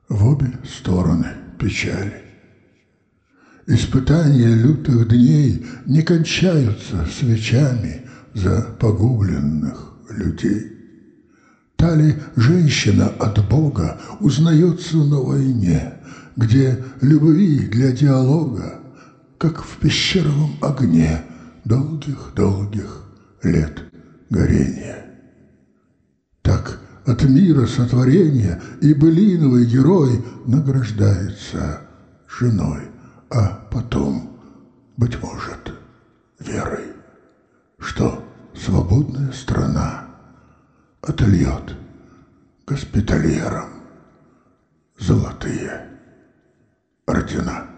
в обе стороны печали. Испытания лютых дней не кончаются свечами за погубленных людей. Та ли женщина от Бога узнается на войне, где любви для диалога, как в пещеровом огне долгих-долгих лет горения. Так от мира сотворения и былиновый герой награждается женой, а потом, быть может, верой, что свободная страна отольет госпитальерам золотые ордена.